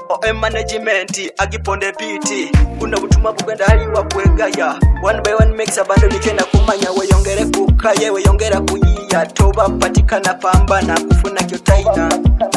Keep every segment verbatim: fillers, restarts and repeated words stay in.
O M management agiponde piti kuna butuma bugenda hali wa kwegaya one by one makes abando nikenda kumanya weyongere kukaye weyongera kuyiya toba patikana pambana kufuna kyotaina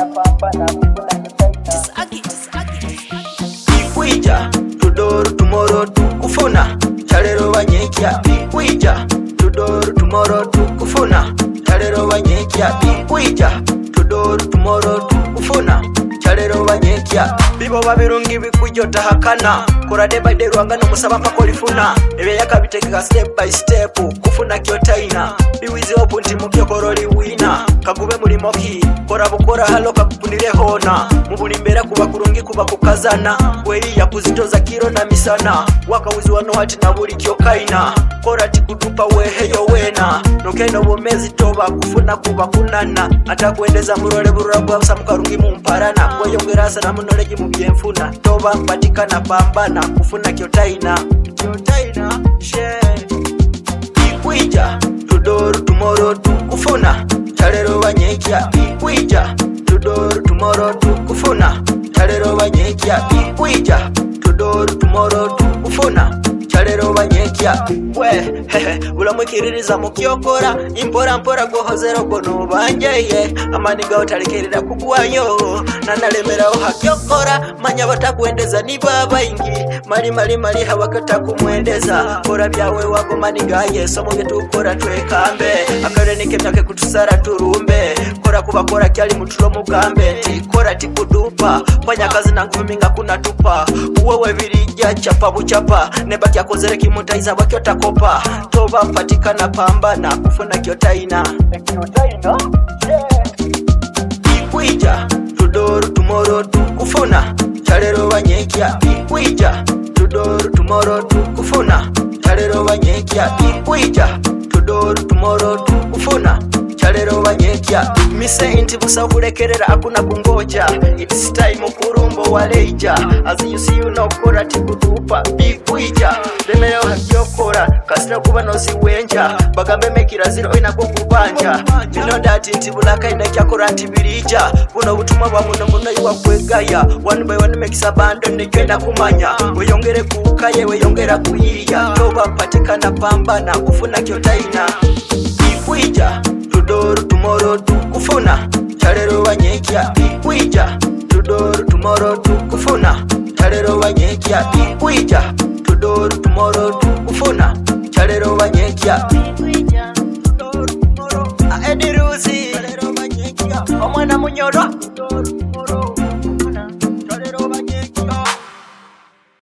ikwija tudor tomorrow tukufuna chalero banyekya ikwija tudor tomorrow tukufuna chalero banyekya ikwija tudor tomorrow tukufuna chalero banyekya bibo babirungi bikujota hakana kurade by the rwanga no musaba pako lifuna ebe yakabitegeka step by step kufuna kyotaina biwize opunti mukyokoroli wina kagube mulimo ki kora bukora halo kakupundire hona mubulimbera kuba kurungi kuba kukazana weri yakuzitoza kiro na misana wakawuzi wano hati na buli kyokaina kora tikutupa weheyo wena nokeno bomezi toba kufuna kuba kunana ata kuendeza murole bururabu abusamukarungi mumparana weyongera sana munoleji mubyenfuna toba patikana pambana kufuna kyotaina kyotaina she ikwija tudor tomorrow tukufuna chalero banyekya ikwija tudor tomorrow tukufuna chalero banyekya ikwija tudor tomorrow tukufuna chalero banyekya we hehe ulamwikiririza mukyokora impora mpora gohozero gono banjeye amaniga otalekerera kugwayo nanalemeraho hakyokora manya batakwendeza ni baba ingi mali mali mali hawakata kumwendeza kora byawe wako maniga yeso mu bitukora twekambe akare nikemyake kutusara turumbe kora kuba kora kyali mutulo mugambe ti kora tikudupa fanya kazi nangu minga kuna tupa wewe birija chapa buchapa neba kyakozere kimutaiza bakyota kopa toba patikana pambana kufuna kyotaina kyotaina ikwija tudor tomorrow tukufuna chalero banyekya ikwija tudor tomorrow tukufuna chalero banyekya ikwija tudor tomorrow tukufuna chalero banyekya mise inti busa kulekerera akuna kungoja it's time kurumbo waleja as you see you know kora tikutupa bikwija lemero hakyokora kasina kuba no siwenja bagambe mekira zero ina kokubanja you know that inti bulaka ina kyakora ntibirija buno butuma bwa muno muno yiwa kwegaya one by one makes abandon nikenda kumanya weyongere kukaye weyongera kuyiya toba patikana pambana kufuna kyotaina ikwija tudor tomorrow tukufuna chalero banyekya ikwija tudor tomorrow tukufuna chalero banyekya ikwija tudor tomorrow tukufuna chalero banyekya ikwija tudor tomorrow a ediruzi chalero banyekya omwana munyoro